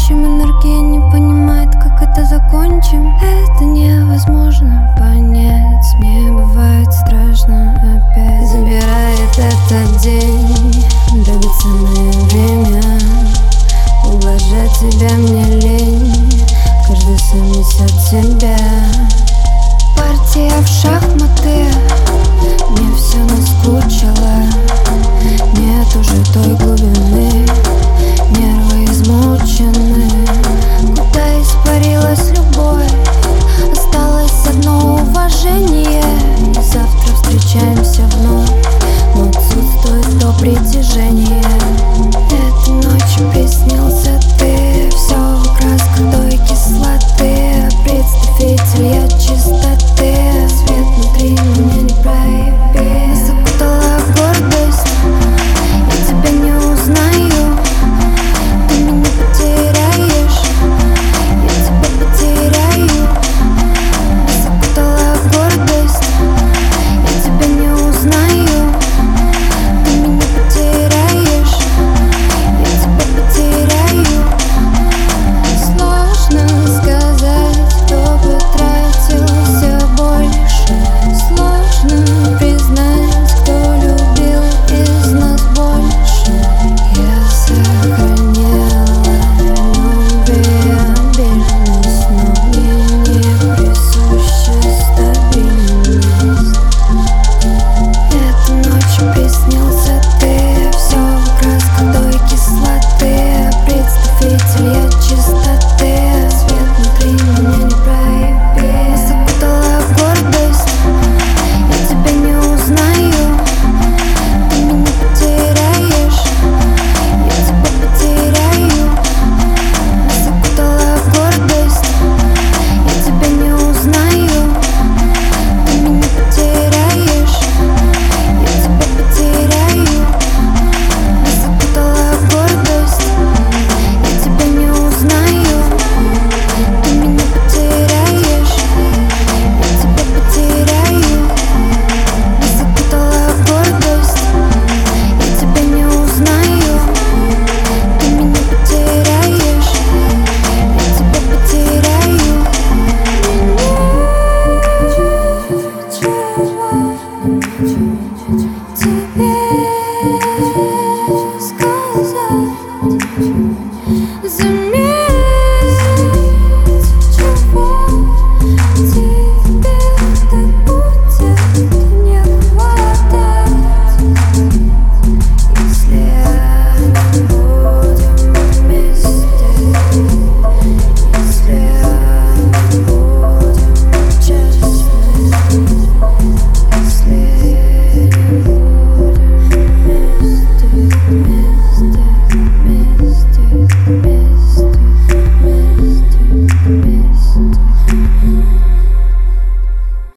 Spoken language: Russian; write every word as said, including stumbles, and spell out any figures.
ищем, энергия не понимает, как это закончим. Это невозможно понять, мне бывает страшно опять. Забирает этот день, драгоценное время. Ублажать тебя мне лень, каждый сын несет тебя. Партия в шахматы, мне все наскучило. Нет уже той глубины, нервы измучены.